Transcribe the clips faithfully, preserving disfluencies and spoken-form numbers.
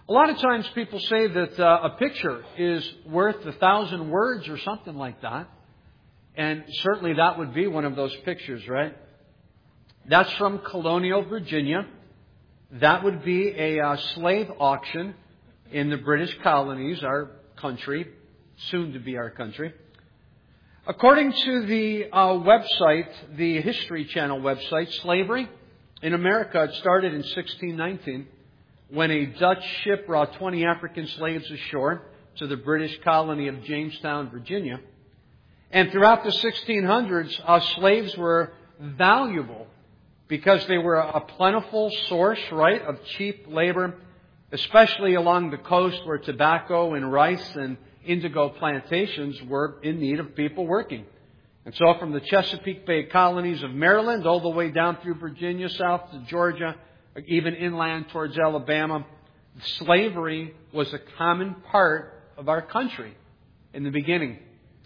A lot of times people say that uh, a picture is worth a thousand words or something like that. And certainly that would be one of those pictures, right? That's from Colonial Virginia. That would be a uh, slave auction in the British colonies, our country, soon to be our country. According to the uh, website, the History Channel website, slavery in America, it started in sixteen nineteen when a Dutch ship brought twenty African slaves ashore to the British colony of Jamestown, Virginia. And throughout the sixteen hundreds, uh, slaves were valuable because they were a plentiful source, right, of cheap labor, especially along the coast where tobacco and rice and indigo plantations were in need of people working. And so from the Chesapeake Bay colonies of Maryland all the way down through Virginia, south to Georgia, even inland towards Alabama, slavery was a common part of our country in the beginning.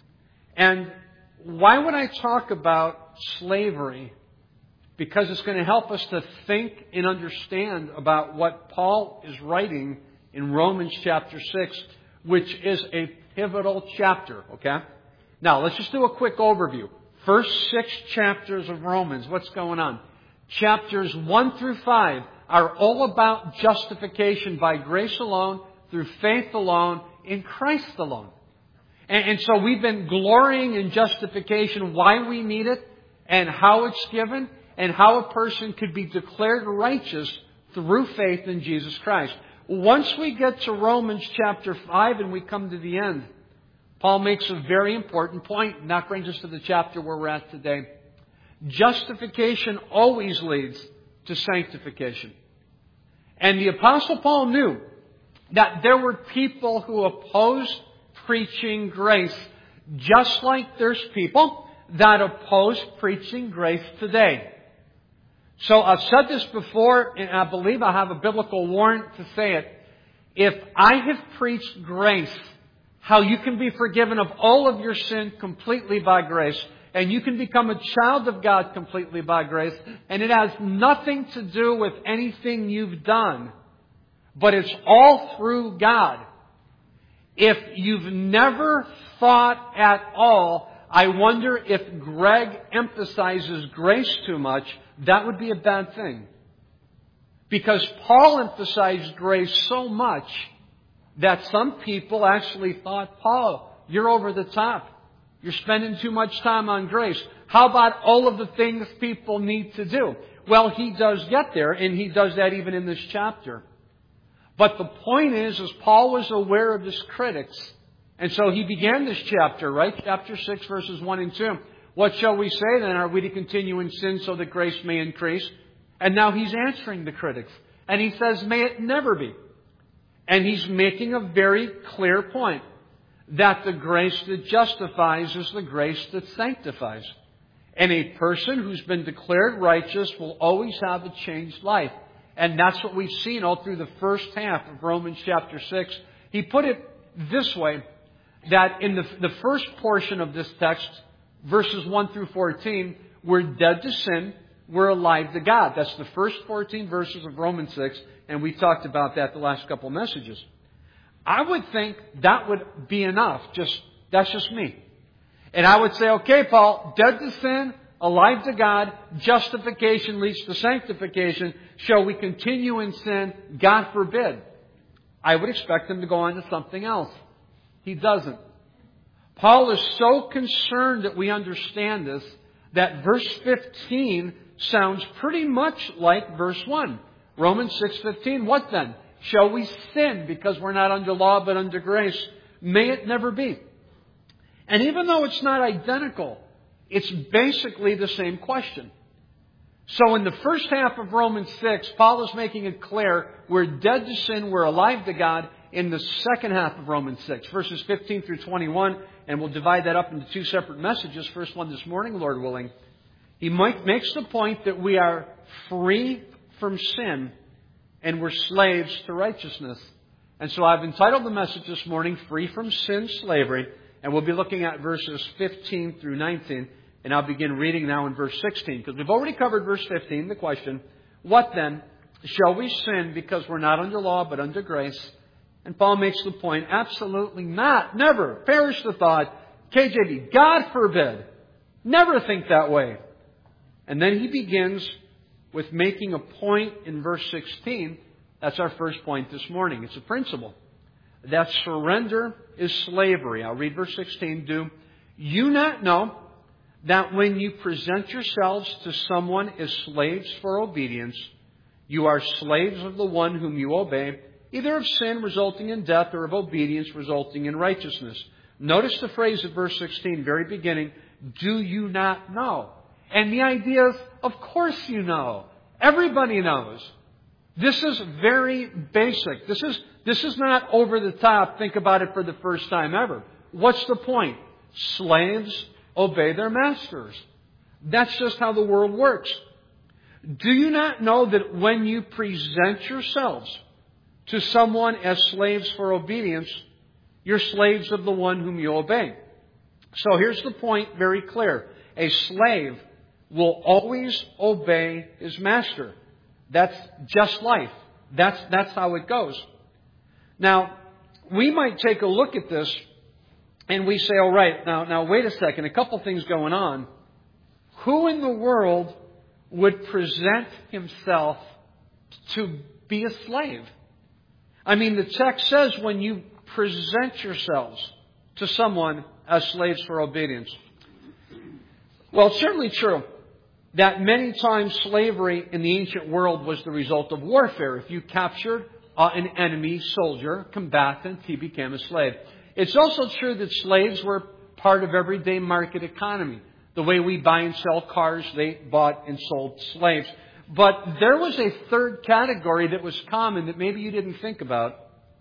And why would I talk about slavery? Because it's going to help us to think and understand about what Paul is writing in Romans chapter six, which is a pivotal chapter, okay? Now, let's just do a quick overview. First six chapters of Romans, what's going on? Chapters one through five are all about justification by grace alone, through faith alone, in Christ alone. And, and so we've been glorying in justification, why we need it, and how it's given, and how a person could be declared righteous through faith in Jesus Christ. Once we get to Romans chapter five and we come to the end, Paul makes a very important point, and that brings us to the chapter where we're at today. Justification always leads to sanctification. And the Apostle Paul knew that there were people who opposed preaching grace, just like there's people that oppose preaching grace today. So I've said this before, and I believe I have a biblical warrant to say it. If I have preached grace, how you can be forgiven of all of your sin completely by grace, and you can become a child of God completely by grace, and it has nothing to do with anything you've done, but it's all through God. If you've never thought at all, I wonder if Greg emphasizes grace too much, that would be a bad thing. Because Paul emphasized grace so much that some people actually thought, Paul, you're over the top. You're spending too much time on grace. How about all of the things people need to do? Well, he does get there, and he does that even in this chapter. But the point is, is Paul was aware of his critics. And so he began this chapter, right? Chapter six, verses one and two. What shall we say then? Are we to continue in sin so that grace may increase? And now he's answering the critics. And he says, may it never be. And he's making a very clear point. That the grace that justifies is the grace that sanctifies. And a person who's been declared righteous will always have a changed life. And that's what we've seen all through the first half of Romans chapter six. He put it this way, that in the, the first portion of this text, verses one through fourteen, we're dead to sin, we're alive to God. That's the first fourteen verses of Romans six, and we talked about that the last couple messages. I would think that would be enough. Just that's just me. And I would say, okay, Paul, dead to sin, alive to God, justification leads to sanctification. Shall we continue in sin? God forbid. I would expect him to go on to something else. He doesn't. Paul is so concerned that we understand this that verse fifteen sounds pretty much like verse one. Romans six fifteen. What then? Shall we sin because we're not under law but under grace? May it never be. And even though it's not identical, it's basically the same question. So in the first half of Romans six, Paul is making it clear we're dead to sin, we're alive to God. In the second half of Romans six, verses fifteen through twenty-one, and we'll divide that up into two separate messages. First one this morning, Lord willing. He might, makes the point that we are free from sin and we're slaves to righteousness. And so I've entitled the message this morning, Free from Sin, Slavery. And we'll be looking at verses fifteen through nineteen. And I'll begin reading now in verse sixteen. Because we've already covered verse fifteen, the question, what then Shall we sin because we're not under law but under grace? And Paul makes the point, absolutely not. Never. Perish the thought. K J V, God forbid. Never think that way. And then he begins with making a point in verse sixteen. That's our first point this morning. It's a principle. That surrender is slavery. I'll read verse sixteen. Do you not know that when you present yourselves to someone as slaves for obedience, you are slaves of the one whom you obey, either of sin resulting in death or of obedience resulting in righteousness? Notice the phrase at verse sixteen, very beginning, do you not know? And the idea is, of course you know. Everybody knows. This is very basic. This is, this is not over the top. Think about it for the first time ever. What's the point? Slaves obey their masters. That's just how the world works. Do you not know that when you present yourselves to someone as slaves for obedience, you're slaves of the one whom you obey? So here's the point very clear. A slave will always obey his master. That's just life. That's, that's how it goes. Now, we might take a look at this and we say, all right, now, now wait a second, a couple things going on. Who in the world would present himself to be a slave? I mean, the text says when you present yourselves to someone as slaves for obedience. Well, it's certainly true that many times slavery in the ancient world was the result of warfare. If you captured uh, an enemy soldier, combatant, he became a slave. It's also true that slaves were part of everyday market economy. The way we buy and sell cars, they bought and sold slaves. But there was a third category that was common that maybe you didn't think about.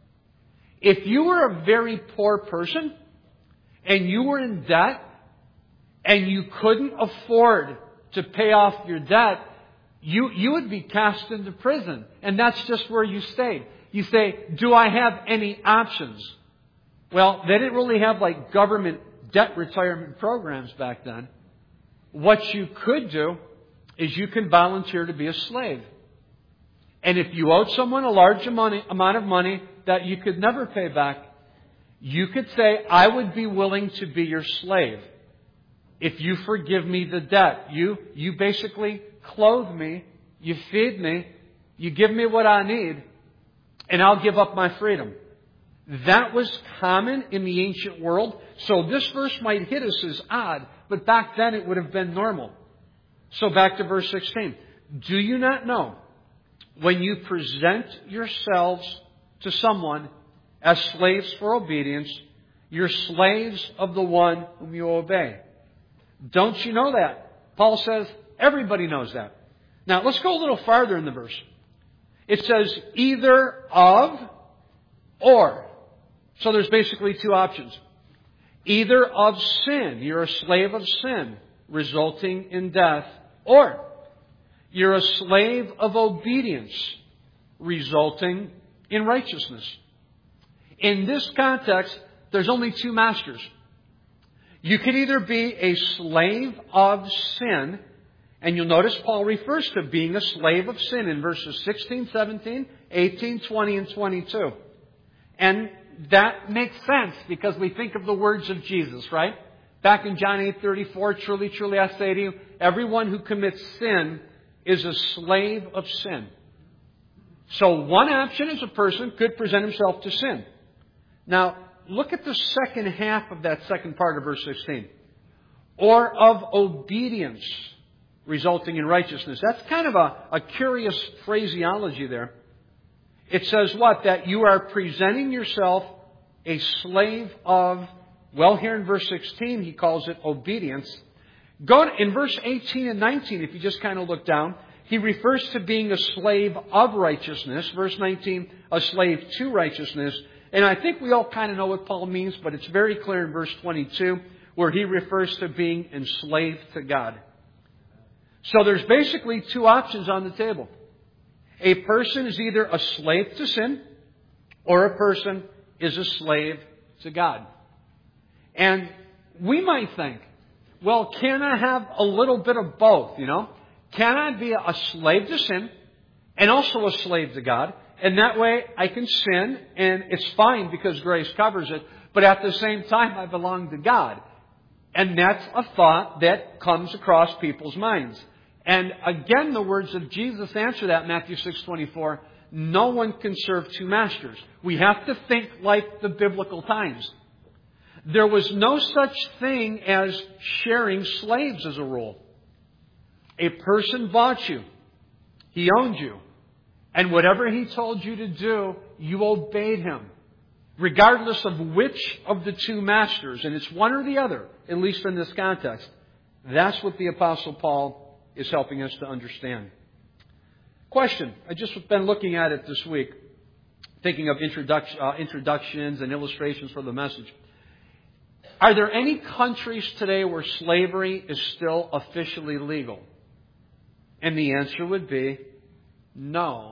If you were a very poor person and you were in debt and you couldn't afford to pay off your debt, you, you would be cast into prison. And that's just where you stayed. You say, do I have any options? Well, they didn't really have like government debt retirement programs back then. What you could do is you can volunteer to be a slave. And if you owed someone a large amount of money that you could never pay back, you could say, I would be willing to be your slave. If you forgive me the debt, you, you basically clothe me, you feed me, you give me what I need, and I'll give up my freedom. That was common in the ancient world. So this verse might hit us as odd, but back then it would have been normal. So back to verse sixteen. Do you not know when you present yourselves to someone as slaves for obedience, you're slaves of the one whom you obey? Don't you know that? Paul says everybody knows that. Now let's go a little farther in the verse. It says either of or. So there's basically two options. Either of sin, you're a slave of sin, resulting in death, or you're a slave of obedience, resulting in righteousness. In this context, there's only two masters. You could either be a slave of sin, and you'll notice Paul refers to being a slave of sin in verses sixteen, seventeen, eighteen, twenty, and twenty-two. And that makes sense because we think of the words of Jesus, right? Back in John eight thirty-four, truly, truly I say to you, everyone who commits sin is a slave of sin. So one option is a person could present himself to sin. Now, look at the second half of that second part of verse sixteen. Or of obedience resulting in righteousness. That's kind of a, a curious phraseology there. It says what? That you are presenting yourself a slave of, well, here in verse sixteen, he calls it obedience. Go to, in verse eighteen and nineteen, if you just kind of look down, he refers to being a slave of righteousness. Verse nineteen, a slave to righteousness. And I think we all kind of know what Paul means, but it's very clear in verse twenty-two, where he refers to being enslaved to God. So there's basically two options on the table. A person is either a slave to sin, or a person is a slave to God. And we might think, well, can I have a little bit of both, you know? Can I be a slave to sin and also a slave to God. And that way I can sin and it's fine because grace covers it. But at the same time, I belong to God. And that's a thought that comes across people's minds. And again, the words of Jesus answer that, Matthew six twenty-four. No one can serve two masters. We have to think like the biblical times. There was no such thing as sharing slaves as a rule. A person bought you. He owned you. And whatever he told you to do, you obeyed him. Regardless of which of the two masters. And it's one or the other, at least in this context. That's what the Apostle Paul is helping us to understand. Question. I've just been looking at it this week. Thinking of introduction, uh, introductions and illustrations for the message. Are there any countries today where slavery is still officially legal? And the answer would be no.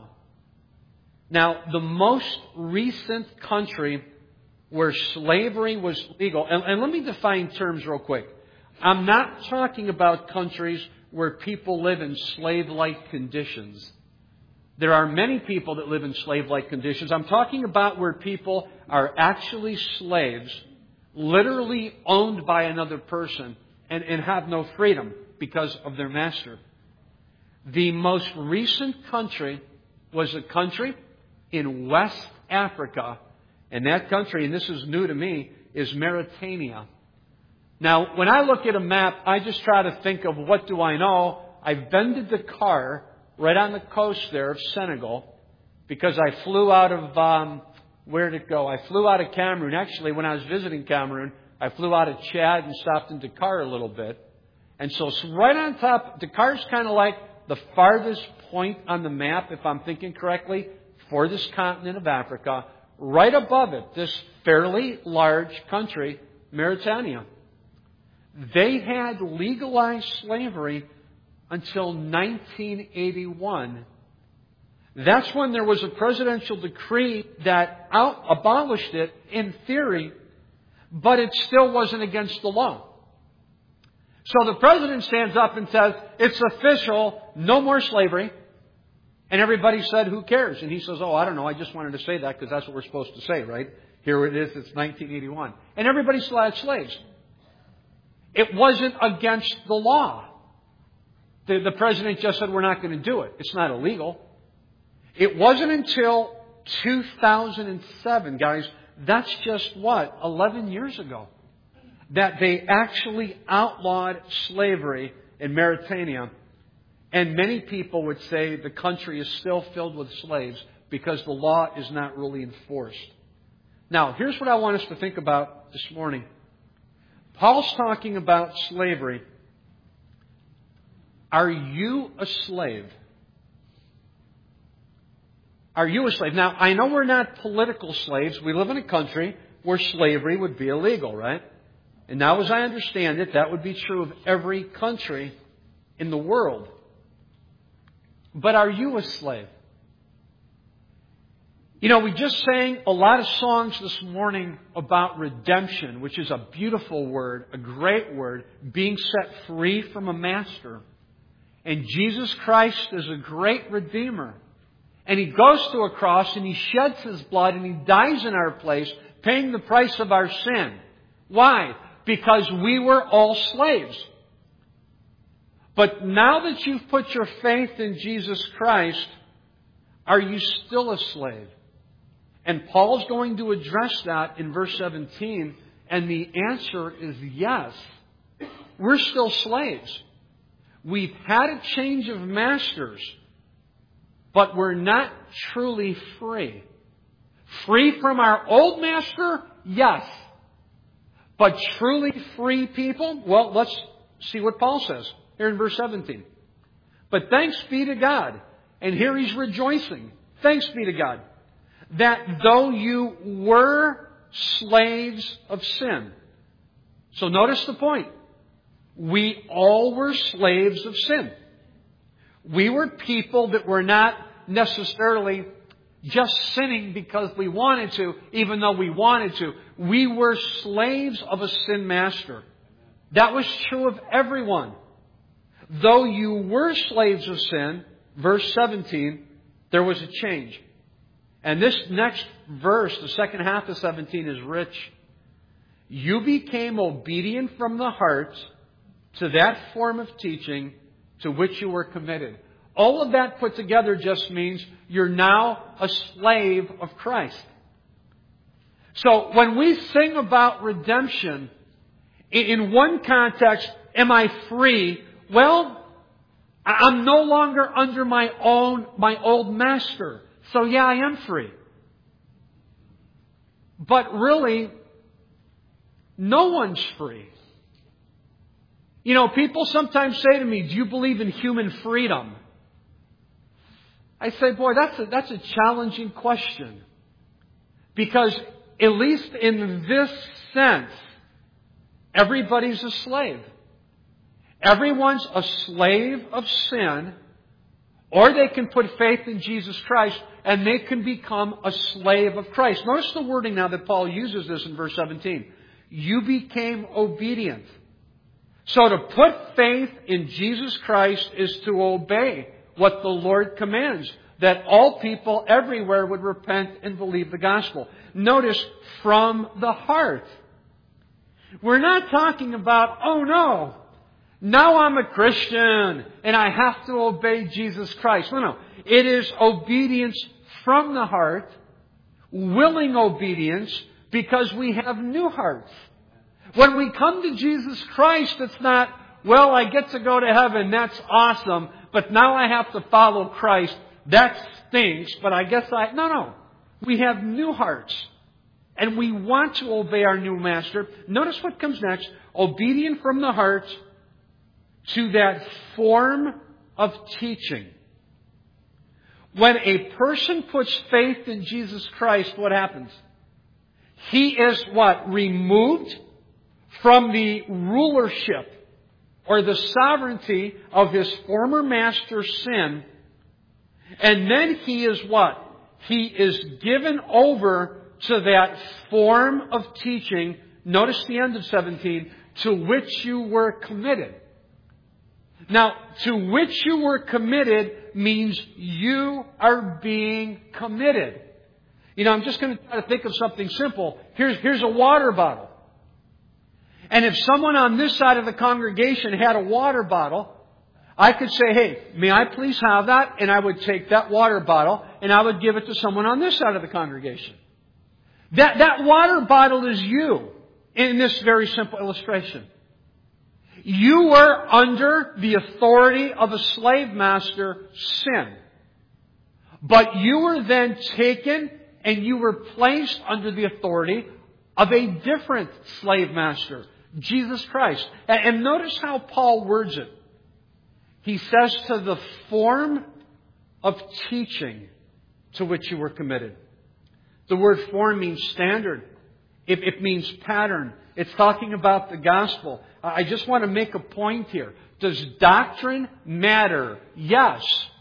Now, the most recent country where slavery was legal, and, and let me define terms real quick. I'm not talking about countries where people live in slave-like conditions. There are many people that live in slave-like conditions. I'm talking about where people are actually slaves, literally owned by another person, and, and have no freedom because of their master. The most recent country was a country in West Africa, and that country, and this is new to me, is Mauritania. Now, when I look at a map, I just try to think of what do I know. I've been to Dakar, right on the coast there of Senegal, because I flew out of, um, where did it go? I flew out of Cameroon. Actually, when I was visiting Cameroon, I flew out of Chad and stopped in Dakar a little bit. And so it's right on top. Dakar's kind of like the farthest point on the map, if I'm thinking correctly, for this continent of Africa. Right above it, this fairly large country, Mauritania. They had legalized slavery until nineteen eighty-one. That's when there was a presidential decree that out, abolished it in theory, but it still wasn't against the law. So the president stands up and says, it's official, no more slavery. And everybody said, who cares? And he says, oh, I don't know, I just wanted to say that because that's what we're supposed to say, right? Here it is, it's nineteen eighty-one. And everybody still had slaves. It wasn't against the law. The, the president just said, we're not going to do it. It's not illegal. It wasn't until two thousand seven, guys, that's just what, eleven years ago, that they actually outlawed slavery in Mauritania. And many people would say the country is still filled with slaves because the law is not really enforced. Now, here's what I want us to think about this morning. Paul's talking about slavery. Are you a slave? Are you a slave? Now, I know we're not political slaves. We live in a country where slavery would be illegal, right? And now, as I understand it, that would be true of every country in the world. But are you a slave? You know, we just sang a lot of songs this morning about redemption, which is a beautiful word, a great word, being set free from a master. And Jesus Christ is a great Redeemer. And He goes to a cross and He sheds His blood and He dies in our place, paying the price of our sin. Why? Because we were all slaves. But now that you've put your faith in Jesus Christ, are you still a slave? And Paul's going to address that in verse seventeen. And the answer is yes. We're still slaves. We've had a change of masters, but we're not truly free. Free from our old master? Yes. But truly free people? Well, let's see what Paul says here in verse seventeen. But thanks be to God. And here he's rejoicing. Thanks be to God. That though you were slaves of sin. So notice the point. We all were slaves of sin. We were people that were not necessarily just sinning because we wanted to, even though we wanted to. We were slaves of a sin master. That was true of everyone. Though you were slaves of sin, verse seventeen, There was a change. And this next verse, the second half of seventeen, is rich. You became obedient from the heart to that form of teaching to which you were committed. All of that put together just means you're now a slave of Christ. So when we sing about redemption, in one context, am I free? Well, I'm no longer under my own, my old master. So yeah, I am free. But really, no one's free. You know, people sometimes say to me, do you believe in human freedom? I say, boy, that's a, that's a challenging question. Because at least in this sense, everybody's a slave. Everyone's a slave of sin, or they can put faith in Jesus Christ and they can become a slave of Christ. Notice the wording now that Paul uses this in verse seventeen. You became obedient. So to put faith in Jesus Christ is to obey what the Lord commands, that all people everywhere would repent and believe the gospel. Notice, from the heart. We're not talking about, oh no, now I'm a Christian and I have to obey Jesus Christ. No, no. It is obedience from the heart, willing obedience, because we have new hearts. When we come to Jesus Christ, it's not, well, I get to go to heaven, that's awesome, but now I have to follow Christ. That stinks, but I guess I... No, no. We have new hearts. And we want to obey our new master. Notice what comes next. Obedient from the heart to that form of teaching. When a person puts faith in Jesus Christ, what happens? He is what? Removed from the rulership or the sovereignty of his former master's sin. And then he is what? He is given over to that form of teaching. Notice the end of seventeen. To which you were committed. Now, to which you were committed means you are being committed. You know, I'm just going to try to think of something simple. Here's, here's a water bottle. And if someone on this side of the congregation had a water bottle, I could say, hey, may I please have that? And I would take that water bottle and I would give it to someone on this side of the congregation. That, that water bottle is you in this very simple illustration. You were under the authority of a slave master, sin. But you were then taken and you were placed under the authority of a different slave master, Jesus Christ. And notice how Paul words it. He says to the form of teaching to which you were committed. The word form means standard. It, it means pattern. It's talking about the gospel. I just want to make a point here. Does doctrine matter? Yes.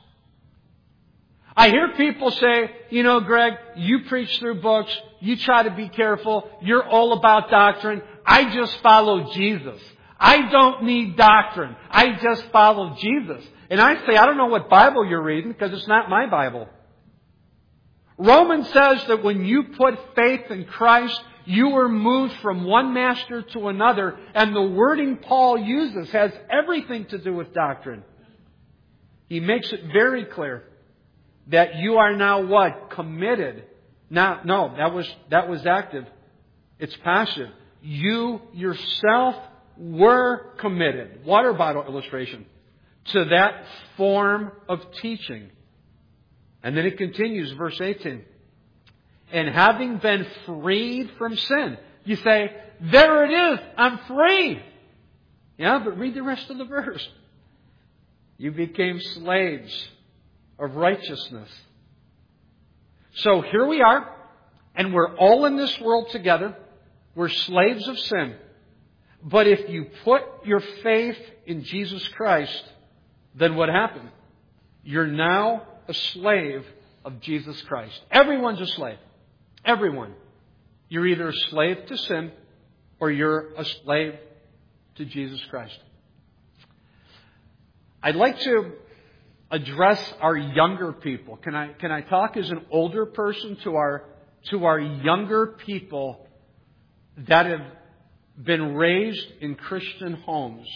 I hear people say, you know, Greg, you preach through books. You try to be careful. You're all about doctrine. I just follow Jesus. I don't need doctrine. I just follow Jesus. And I say, I don't know what Bible you're reading because it's not my Bible. Romans says that when you put faith in Christ, you were moved from one master to another. And the wording Paul uses has everything to do with doctrine. He makes it very clear that you are now what? Committed. Now, no, that was, that was active. It's passive. You yourself were committed. Water bottle illustration. To that form of teaching. And then it continues, verse eighteen. And having been freed from sin. You say, there it is, I'm free. Yeah, but read the rest of the verse. You became slaves of righteousness. So here we are, and we're all in this world together. We're slaves of sin. But if you put your faith in Jesus Christ, then what happened? You're now a slave of Jesus Christ. Everyone's a slave. Everyone. You're either a slave to sin or you're a slave to Jesus Christ. I'd like to address our younger people. Can I, can I talk as an older person to our, to our younger people that have been raised in Christian homes?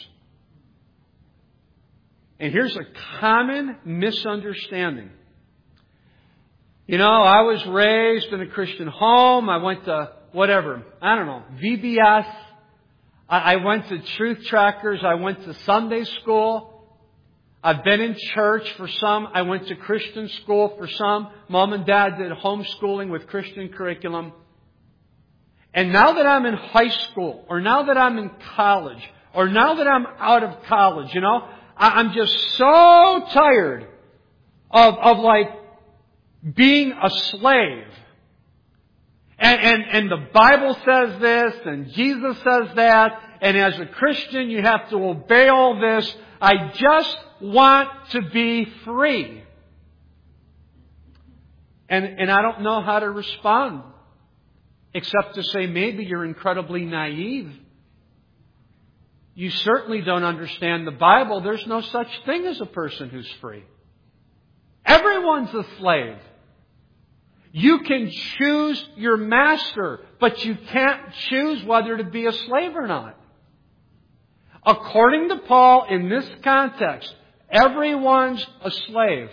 And here's a common misunderstanding. You know, I was raised in a Christian home. I went to whatever, I don't know, V B S. I went to Truth Trackers. I went to Sunday school. I've been in church for some. I went to Christian school for some. Mom and Dad did homeschooling with Christian curriculum. And now that I'm in high school, or now that I'm in college, or now that I'm out of college, you know, I'm just so tired of, of like being a slave. And, and, and the Bible says this, and Jesus says that, and as a Christian you have to obey all this. I just want to be free. And, and I don't know how to respond, except to say maybe you're incredibly naive. You certainly don't understand the Bible. There's no such thing as a person who's free. Everyone's a slave. You can choose your master, but you can't choose whether to be a slave or not. According to Paul, in this context, everyone's a slave.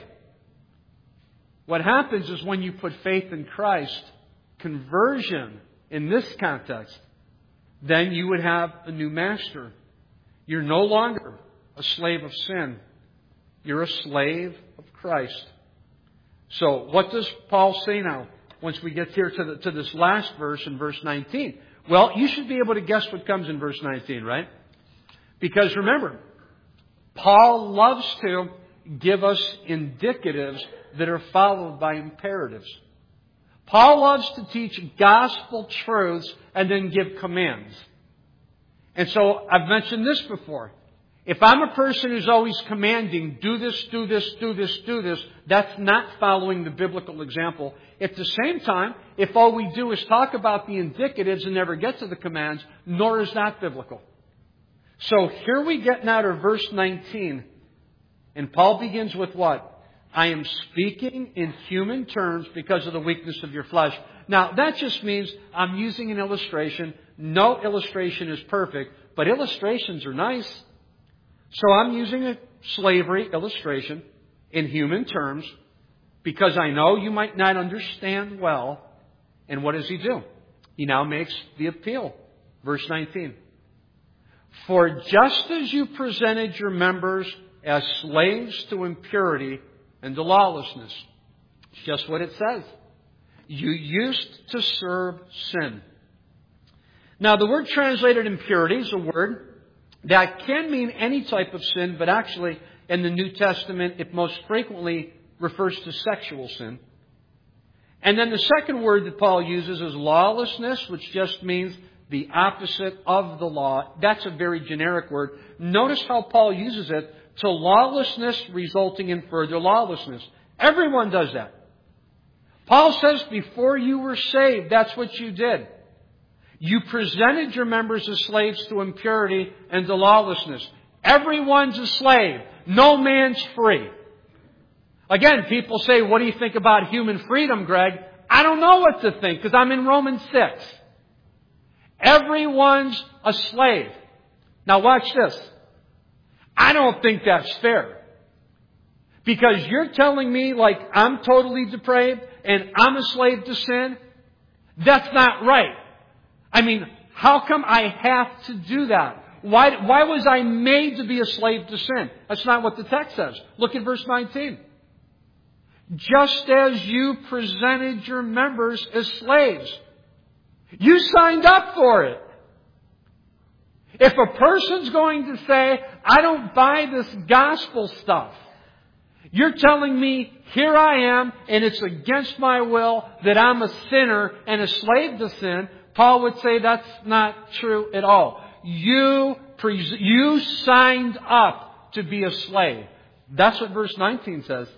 What happens is when you put faith in Christ, conversion in this context, then you would have a new master. You're no longer a slave of sin. You're a slave of Christ. So what does Paul say now once we get here to, the, to this last verse in verse nineteen? Well, you should be able to guess what comes in verse nineteen, right? Because remember, Paul loves to give us indicatives that are followed by imperatives. Paul loves to teach gospel truths and then give commands. And so I've mentioned this before. If I'm a person who's always commanding, do this, do this, do this, do this, that's not following the biblical example. At the same time, if all we do is talk about the indicatives and never get to the commands, nor is that biblical. So here we get now to verse nineteen. And Paul begins with what? I am speaking in human terms because of the weakness of your flesh. Now, that just means I'm using an illustration. No illustration is perfect, but illustrations are nice. So I'm using a slavery illustration in human terms because I know you might not understand well. And what does he do? He now makes the appeal. Verse nineteen. For just as you presented your members as slaves to impurity and to lawlessness. It's just what it says. You used to serve sin. Now, the word translated impurity is a word that can mean any type of sin, but actually in the New Testament it most frequently refers to sexual sin. And then the second word that Paul uses is lawlessness, which just means the opposite of the law. That's a very generic word. Notice how Paul uses it. To lawlessness resulting in further lawlessness. Everyone does that. Paul says before you were saved, that's what you did. You presented your members as slaves to impurity and to lawlessness. Everyone's a slave. No man's free. Again, people say, what do you think about human freedom, Greg? I don't know what to think because I'm in Romans six. Everyone's a slave. Now watch this. I don't think that's fair. Because you're telling me like I'm totally depraved and I'm a slave to sin? That's not right. I mean, how come I have to do that? Why, why was I made to be a slave to sin? That's not what the text says. Look at verse nineteen. Just as you presented your members as slaves. You signed up for it. If a person's going to say, I don't buy this gospel stuff, you're telling me, here I am, and it's against my will that I'm a sinner and a slave to sin, Paul would say that's not true at all. You, pres- you signed up to be a slave. That's what verse nineteen says.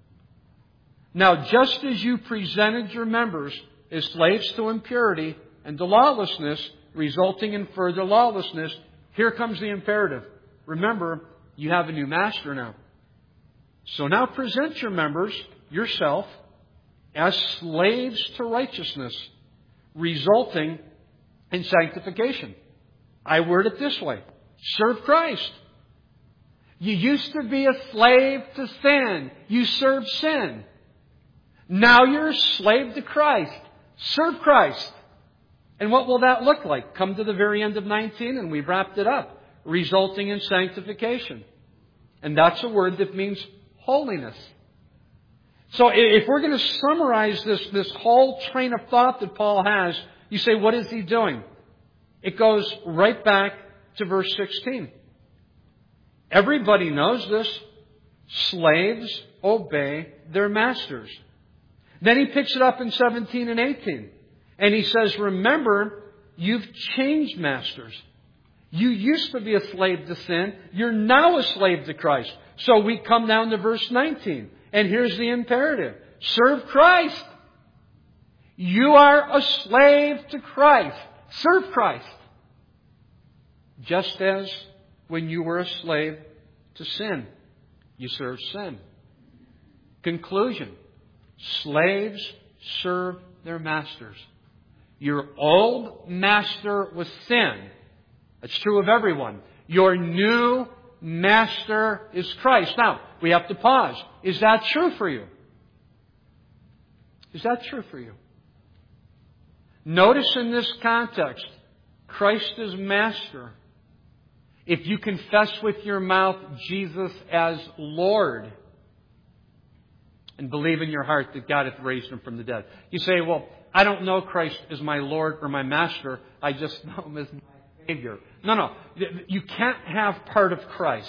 Now, just as you presented your members as slaves to impurity and to lawlessness, resulting in further lawlessness, here comes the imperative. Remember, you have a new master now. So now present your members, yourself, as slaves to righteousness, resulting in sanctification. I word it this way. Serve Christ. You used to be a slave to sin. You served sin. Now you're a slave to Christ. Serve Christ. And what will that look like? Come to the very end of nineteen and we've wrapped it up. Resulting in sanctification. And that's a word that means holiness. So if we're going to summarize this, this whole train of thought that Paul has, you say, what is he doing? It goes right back to verse sixteen. Everybody knows this. Slaves obey their masters. Then he picks it up in seventeen and eighteen. And he says, remember, you've changed masters. You used to be a slave to sin. You're now a slave to Christ. So we come down to verse nineteen. And here's the imperative. Serve Christ. You are a slave to Christ. Serve Christ. Just as when you were a slave to sin, you served sin. Conclusion. Slaves serve their masters. Your old master was sin. That's true of everyone. Your new master is Christ. Now, we have to pause. Is that true for you? Is that true for you? Notice in this context, Christ is master. If you confess with your mouth Jesus as Lord and believe in your heart that God hath raised Him from the dead. You say, well, I don't know Christ as my Lord or my master. I just know Him as my Savior. No, no. You can't have part of Christ.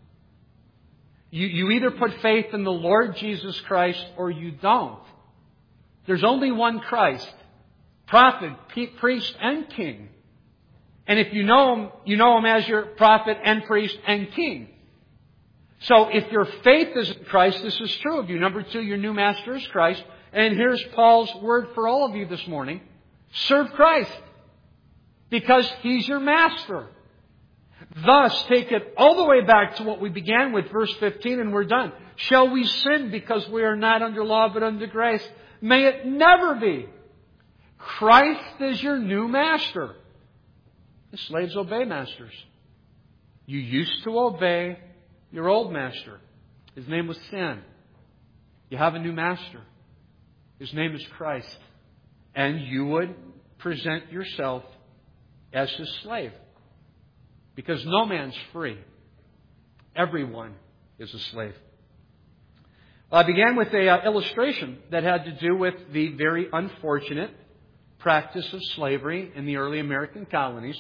You, you either put faith in the Lord Jesus Christ or you don't. There's only one Christ. Prophet, priest, and king. And if you know Him, you know Him as your prophet and priest and king. So if your faith is in Christ, this is true of you. Number two, your new master is Christ. And here's Paul's word for all of you this morning. Serve Christ. Because He's your master. Thus, take it all the way back to what we began with, verse fifteen, and we're done. Shall we sin because we are not under law but under grace? May it never be. Christ is your new master. The slaves obey masters. You used to obey your old master. His name was sin. You have a new master. His name is Christ. And you would present yourself as His slave. Because no man's free. Everyone is a slave. Well, I began with an uh, illustration that had to do with the very unfortunate practice of slavery in the early American colonies.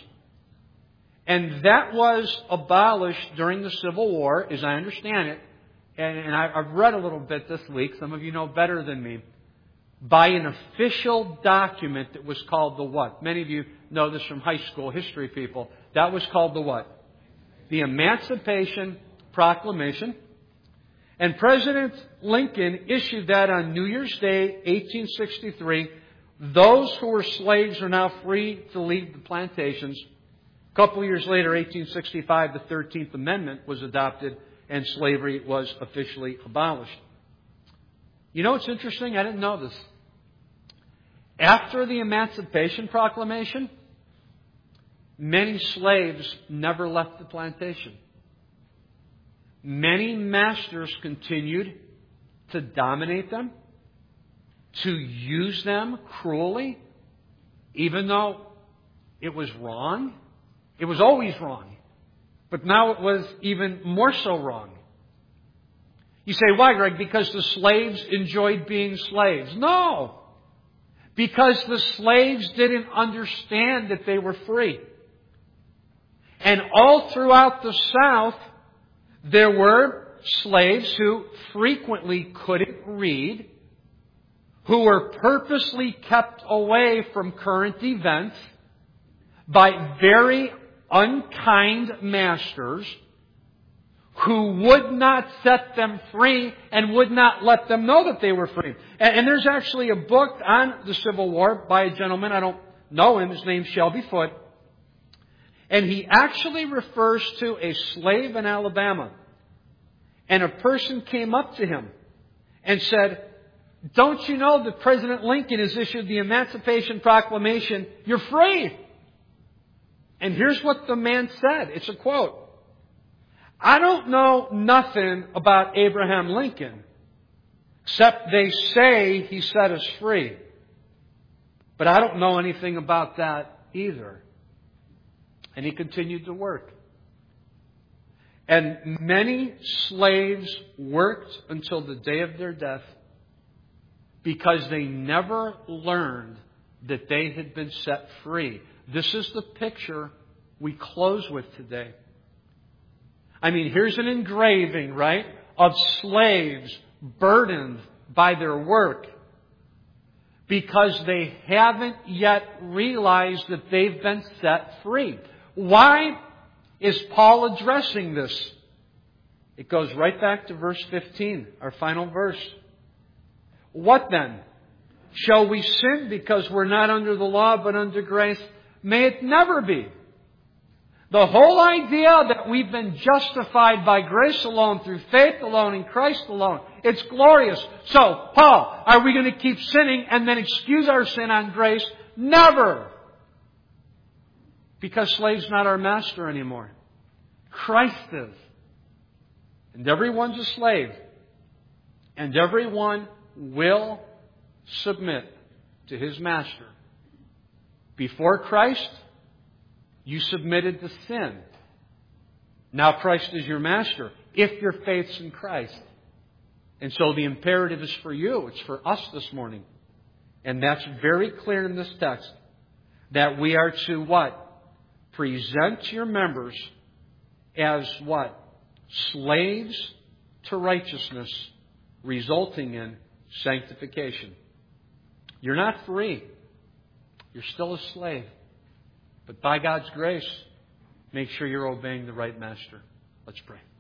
And that was abolished during the Civil War, as I understand it. And, and I, I've read a little bit this week. Some of you know better than me. By an official document that was called the what? Many of you know this from high school history people. That was called the what? The Emancipation Proclamation. And President Lincoln issued that on New Year's Day, eighteen sixty-three. Those who were slaves are now free to leave the plantations. A couple of years later, eighteen sixty-five, the thirteenth Amendment was adopted and slavery was officially abolished. You know what's interesting? I didn't know this. After the Emancipation Proclamation, many slaves never left the plantation. Many masters continued to dominate them, to use them cruelly, even though it was wrong. It was always wrong. But now it was even more so wrong. You say, why, Greg? Because the slaves enjoyed being slaves. No! Because the slaves didn't understand that they were free. And all throughout the South, there were slaves who frequently couldn't read, who were purposely kept away from current events by very unkind masters who would not set them free and would not let them know that they were free. And, and there's actually a book on the Civil War by a gentleman, I don't know him, his name's Shelby Foote. And he actually refers to a slave in Alabama. and a person came up to him and said, "Don't you know that President Lincoln has issued the Emancipation Proclamation? You're free." And here's what the man said. It's a quote. "I don't know nothing about Abraham Lincoln, except they say he set us free. But I don't know anything about that either." And he continued to work. And many slaves worked until the day of their death because they never learned that they had been set free. This is the picture we close with today. I mean, here's an engraving, right, of slaves burdened by their work because they haven't yet realized that they've been set free. Why is Paul addressing this? It goes right back to verse fifteen, our final verse. "What then? Shall we sin because we're not under the law but under grace? May it never be. The whole idea that we've been justified by grace alone, through faith alone, in Christ alone, it's glorious. So, Paul, are we going to keep sinning and then excuse our sin on grace? Never. Because slave's not our master anymore. Christ is. And everyone's a slave. And everyone will submit to his master. Before Christ, you submitted to sin. Now Christ is your master, if your faith's in Christ. And so the imperative is for you. It's for us this morning. And that's very clear in this text. That we are to what? Present your members as what? Slaves to righteousness, resulting in sanctification. You're not free. You're still a slave. But by God's grace, make sure you're obeying the right master. Let's pray.